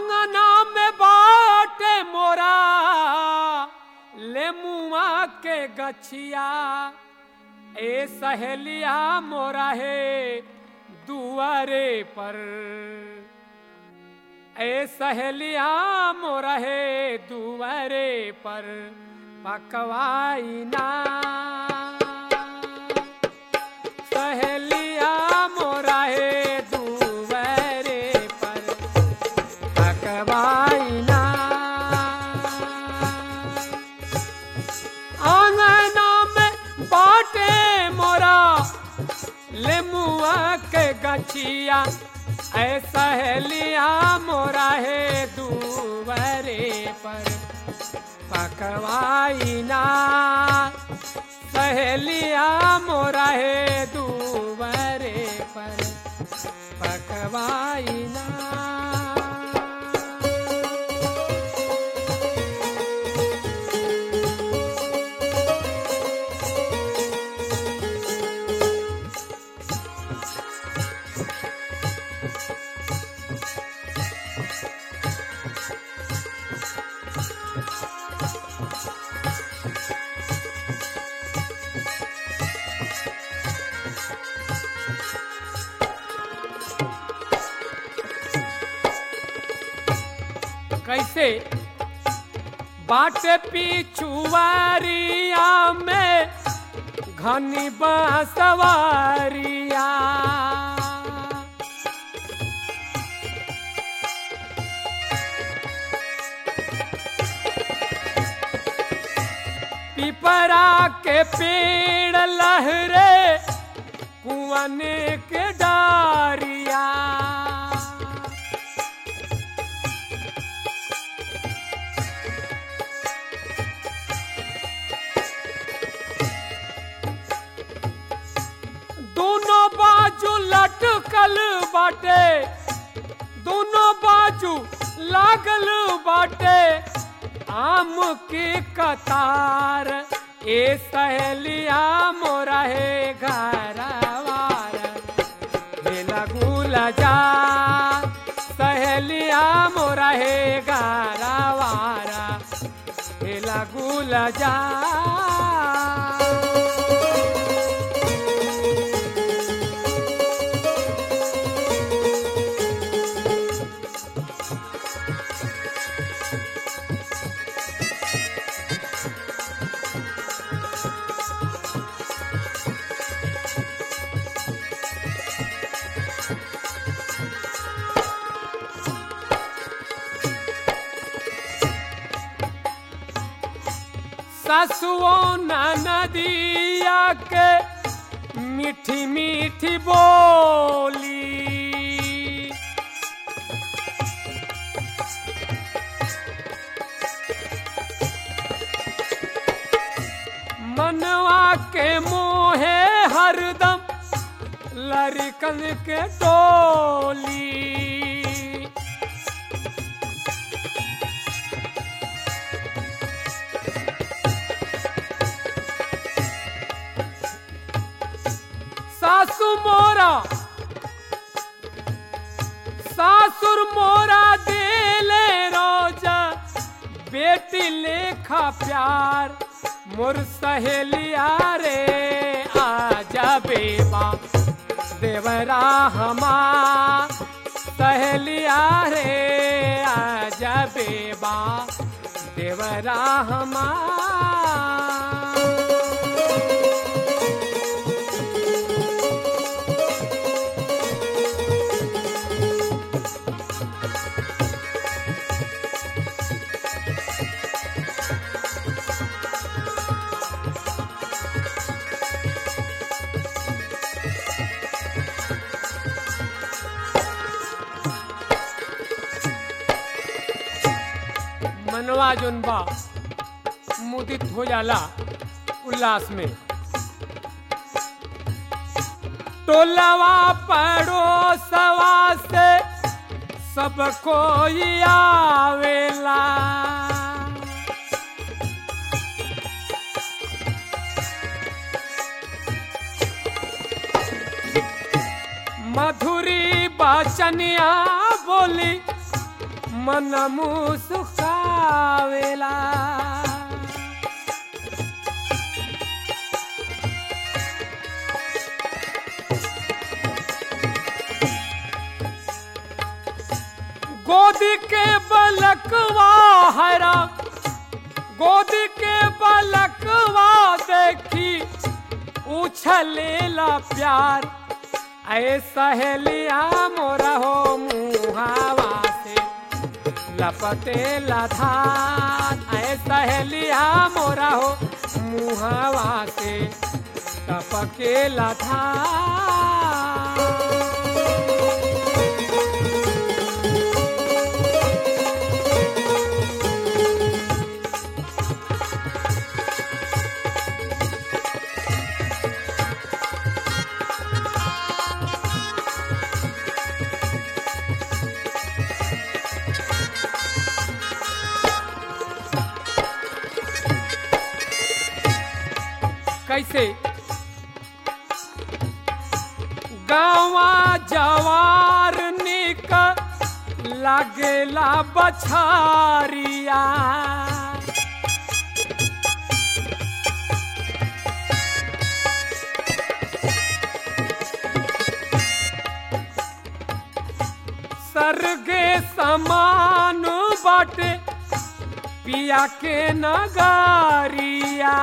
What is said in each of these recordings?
आंगना में बाटे मोरा लेमुआ के गछिया ए सहेलिया मोरा है दुआरे पर ए सहेलिया मोरा है दुआरे पर पकवाई ना सहेलिया मोरा है दुआरे पर पकवाई ना आंगना में बाटे मोरा लेमुआ के गछिया ऐ सहेलिया मोरा है दुआरे पर पकवाई ना सहेलिया मोरा है दुआरे पर पकवाई ना कैसे बाटे पिछुआरिया में घनी बांसवारिया पिपरा के पेड़ लहरे कुआने के डारिया दोनों बाजू लटकल बाटे दोनों बाजू लागल बाटे आम के कतार ए सहेलिया मोरा है घरवार हे लगूला जा सहेलिया मोरा है घरवार हे लगूला जा ससुओं नदिया के मीठी मीठी बोली मनवा के मोहे हरदम लड़कन के टोली सासुर मोरा देले रोजा बेटी लेखा प्यार मोर सहेलिया रे आजा बेबा देवरा हमा सहेलिया रे आजा बेबा देवरा हमा मनवा जुनबा मुदित हो जाला उल्लास में टोलवा पड़ोसवा से सब कोई आवेला मधुरी बचनिया बोली मन मुस्कावेला। गोदी के बलकवा हरा, गोदी के बलकवा देखी उछलेला प्यार। ऐ सहेलिया मोरा हो मुहावा से लपटेला धार। ऐ सहेलिया मोरा हो मुहावा से लपकेला धार। कैसे गावा जवार निक लागेला बछारिया। सरगे समान बाटे पिया के नगारिया।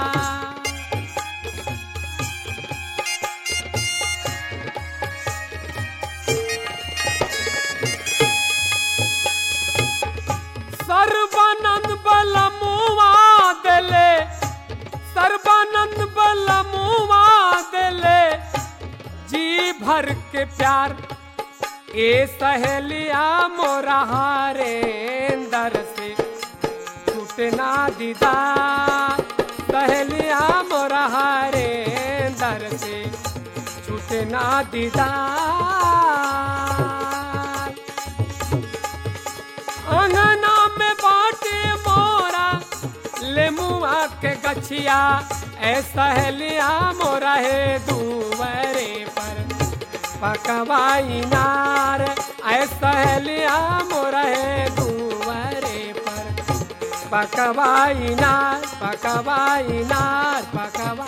सर्वानंद बलमुआ देले, सर्वानंद बलमुआ देले जी भर के प्यार। ए सहेलिया मोरा हारे अंदर से छूटना दीदार। सहेलिया मोरा हारे अंदर से छूटना दीदार। अंगना में बाटे मोरा लेमुआ के गछिया। ऐ सहेलिया मोरा है दुवरे पर पकवाई नार। ऐ सहेलिया मोरा है दुवरे पर पकवाई नार, पकवाई नार, पकवाई।